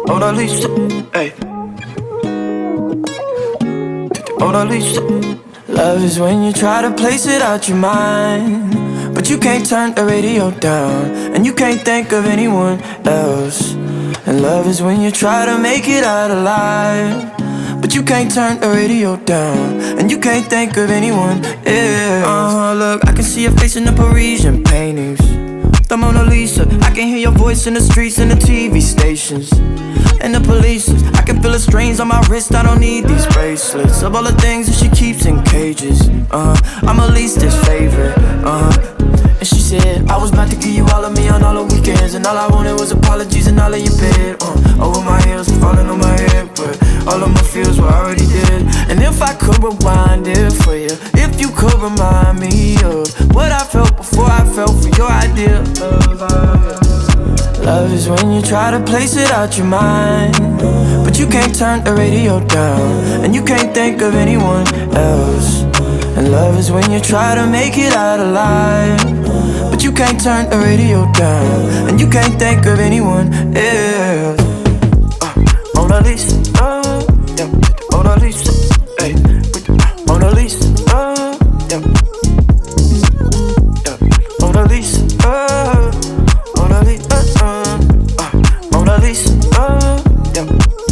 Mona Lisa, hey. Mona Lisa. Love is when you try to place it out your mind, but you can't turn the radio down, and you can't think of anyone else. And love is when you try to make it out alive, but you can't turn the radio down, and you can't think of anyone else. Look, I can see your face in the Parisian paintings, the Mona Lisa. I can hear your voice in the streets and the TV stations and the police. I can feel the strains on my wrist. I don't need these bracelets of all the things that she keeps in cages. I'm her leastest favorite. And she said I was about to give you all of me on all the weekends, and all I wanted was apologies and all of your bed. Over my heels, falling on my head, but all of my feels were already dead. And if I could rewind it for you, if you could remind me of what I felt before I felt for your idea of love. Love is when you try to place it out your mind, but you can't turn the radio down, and you can't think of anyone else. And love is when you try to make it out alive, but you can't turn the radio down, and you can't think of anyone else. Mona Lisa, yeah. Mona Lisa, hey. Mona Lisa, yeah. Yeah. Mona Lisa, Mona Lisa, Mona Lisa, yeah.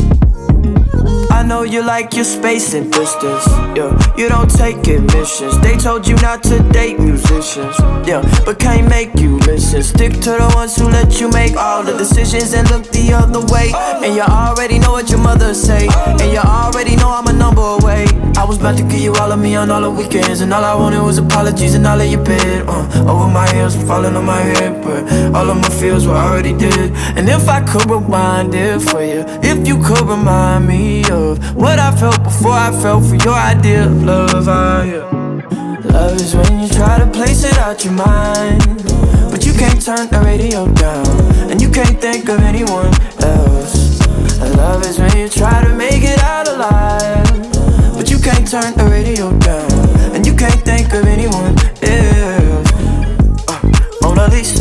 I know you like your space and distance, yeah. You don't take admissions. They told you not to date musicians, yeah, but can't make you listen. Stick to the ones who let you make all the decisions and look the other way. And you already know what your mother say, and you already know I'm a number away. I was about to give you all of me on all the weekends, and all I wanted was apologies and all of your bed. Over my heels, falling on my head, but all of my feels were already dead. And if I could rewind it for you, if you could remind me of what I felt before I felt for your idea of love, yeah. Love is when you try to place it out your mind, but you can't turn the radio down, and you can't think of anyone else. And love is when you try to make it out alive, but you can't turn the radio down, and you can't think of anyone else. Mona Lisa.